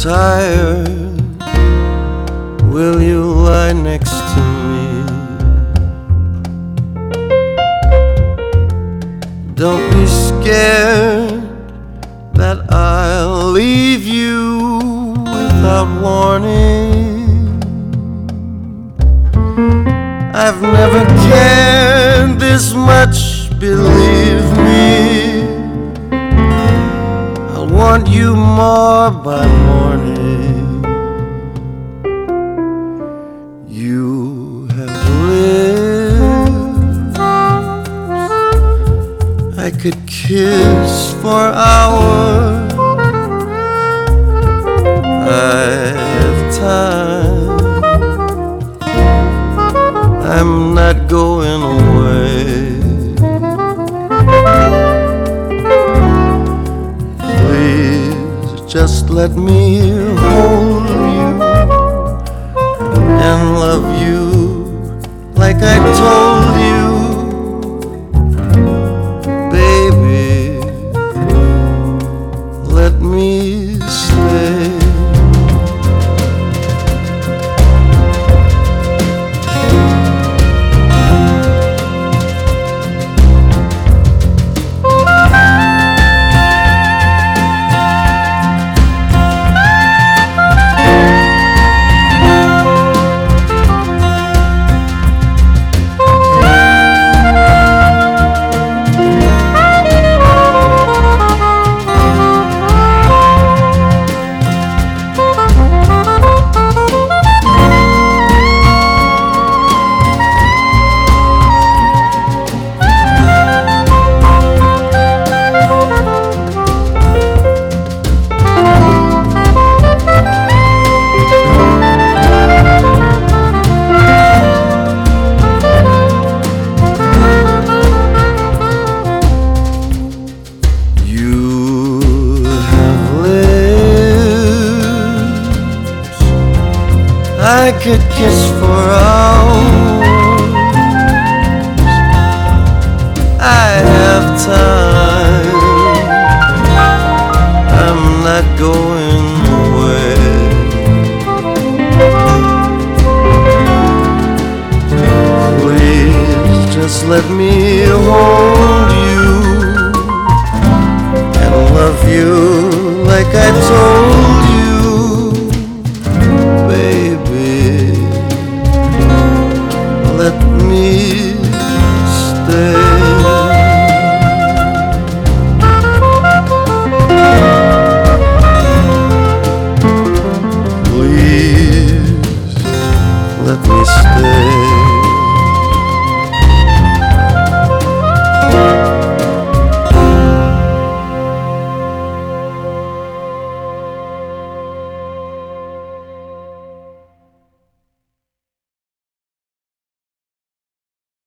tired, will you lie next to me? Don't be scared that I'll leave you without warning. I've never cared this much, believe me. I'll want you more by morning. You have lived, I could kiss for hours. I have time, I'm not going away. Please just let me hold you and love you like I told you. Baby, let me stay. I could kiss for hours. I have time, I'm not going away. Please just let me hold you and love you